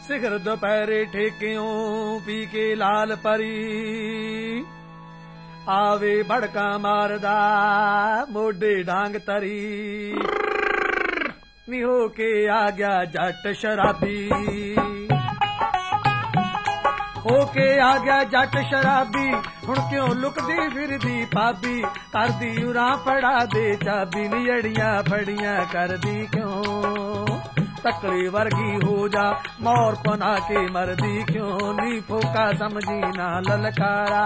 ਸਿਖਰ ਦੁਪਹਿਰੇ ਠੇਕਿਓਂ ਪੀ ਕੇ ਲਾਲ ਪਰੀ ਆਵੇ ਭੜਕਾ ਮਾਰਦਾ ਮੋਢੇ ਡਾਂਗ ਤਰੀ ਨੀ ਹੋ ਕੇ ਆ ਗਿਆ ਜੱਟ ਸ਼ਰਾਬੀ ਹੋ ਕੇ ਆ ਗਿਆ ਜੱਟ ਸ਼ਰਾਬੀ ਹੁਣ ਕਿਉਂ ਲੁਕਦੀ ਫਿਰਦੀ ਭਾਬੀ ਕਰਦੀ ਉਰਾਂ ਫੜਾ ਦੇ ਚਾਬੀ ਨੀ ਅੜੀਆਂ ਫੜੀਆਂ ਕਰਦੀ ਕਿਉਂ ਤਕੜੀ ਵਰਗੀ ਹੋ ਜਾ ਮੋਰ ਪਨਾ ਕੇ ਮਰਦੀ ਕਿਉਂ ਨੀ ਫੋਕਾ ਸਮਝੀ ਨਾ ਲਲਕਾਰਾ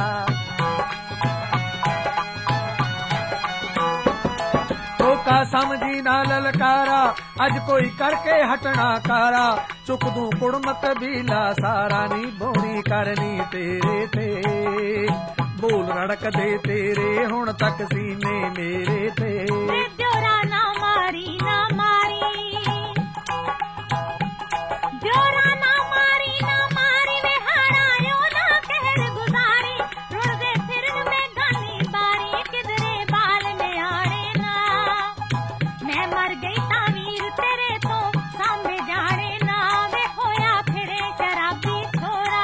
ਫੋਕਾ ਸਮਝੀ ਨਾ ਲਲਕਾਰਾ ਅੱਜ ਕੋਈ ਕਰਕੇ ਹਟਣਾ ਕਾਰਾ ਚੁੱਕ ਦੂੰ ਕੁੜਮਤ ਬੀਲਾ ਸਾਰਾ ਨੀ ਬੋਣੀ ਕਰਨੀ ਤੇਰੇ ਤੇ ਬੋਲ ਰੜਕਦੇ ਤੇਰੇ ਹੁਣ ਤੱਕ ਸੀਨੇ ਮੇਰੇ ਤੇ ਦਿਓਰਾ ਨਾ ਮਾਰੀ ਨਾ ਮਾਰੀ ਦਿਓਰਾ ਨਾ ਮਾਰੀ ਨਾ ਮਾਰੀ ਵੇ ਹਾਣਾ ਨਾ ਕਹਿਰ ਗੁਜ਼ਾਰੀ ਰੁੜਦੇ ਫਿਰਨ ਮੈਂ ਗਾਨੀ ਬਾਰੀ ਕਿਧਰੇ ਬਾਲ ਨਿਆਣੇ ਨਾ ਮੈਂ ਮਰ ਗਈ ਤਾਂ ਵੀਰ ਤੇਰੇ ਤੋਂ ਸਾਹਮਣੇ ਜਾਣੇ ਨਾ ਵੇ ਹੋਇਆ ਫਿਰੇ ਸ਼ਰਾਬੀ ਛੋਰਾ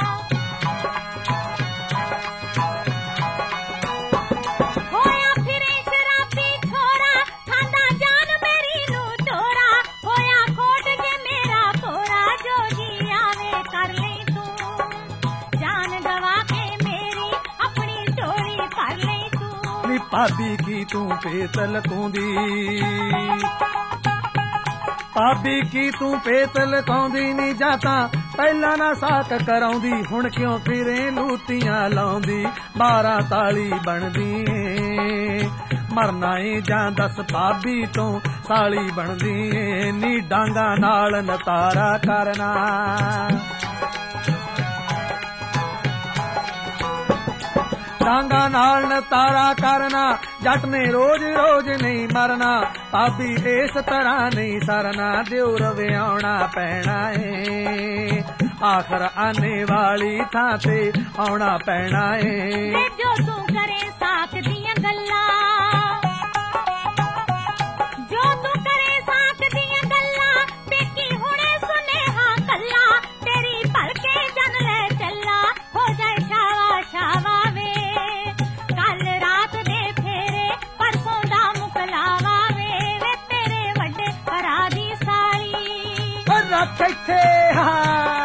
ਹੋਇਆ ਫਿਰੇ ਸ਼ਰਾਬੀ ਛੋਰਾ ਖਾਂਦਾ ਜਾਨ ਮੇਰੀ ਨੂੰ ਚੋਰਾ ਹੋਇਆ ਖੋਟ ਜੇ ਮੇਰਾ ਕੋਰਾ ਜੋ ਜੀ ਆਵੇ ਕਰ ਲਈ ਤੂੰ ਜਾਨ ਗਵਾ ਕੇ ਮੇਰੀ ਆਪਣੀ ਝੋਲੀ ਭਰ ਲਈ ਤੂੰ ਨੀ ਭਾਬੀ ਕੀ ਤੂੰ ਪੇਤਲ ਕੂੰਦੀ ਭਾਬੀ ਕੀ ਤੂੰ ਪੇਤਲ ਕੌਂਦੀ ਨੀ ਜਾਂ ਤਾਂ ਪਹਿਲਾਂ ਨਾ ਸਾਕ ਕਰਾਉਂਦੀ ਹੁਣ ਕਿਉਂ ਫਿਰੇ ਲੂਤੀਆਂ ਲਾਉਂਦੀ 12 ਤਾਲੀ ਬਣਦੀ ਏ ਮਰਨਾ ਏ ਜਾਂ ਦੱਸ ਭਾਬੀ ਤੋਂ ਸਾਲੀ ਬਣਦੀ ਏ ਨੀ ਡਾਂਗਾ ਨਾਲ ਨਤਾਰਾ ਕਰਨਾ ਡਾਂਗਾ ਨਾਲ ਨਤਾਰਾ ਕਰਨਾ ਜੱਟ ਨੇ ਰੋਜ਼ ਰੋਜ਼ ਨਹੀਂ ਮਰਨਾ ਭਾਬੀ ਇਸ ਤਰ੍ਹਾਂ ਨਹੀਂ ਸਰਨਾ ਦਿਉਰ ਵਿਆਉਣਾ ਪੈਣਾ ਏ ਆਖਰ ਆਨੇ ਵਾਲੀ ਥਾਂ ਤੇ ਆਉਣਾ ਪੈਣਾ ਏ ਜੋ ਤੂੰ ਕਰੇ ਸਾਕ ਦੀਆਂ ਗੱਲਾਂ ਜੋ ਤੂੰ ਕਰੇ ਸਾਕ ਦੀਆਂ ਗੱਲਾਂ ਪੇਕੀ ਹੁਣੇ ਸੁਨੇਹਾ ਕੱਲਾ ਤੇਰੀ ਭਰ ਕੇ ਜਨ ਲੈ ਚੱਲਾ ਹੋ ਜਾਏ ਸ਼ਾਵਾ ਸ਼ਾਵਾ ਰੱਖ ਇੱਥੇ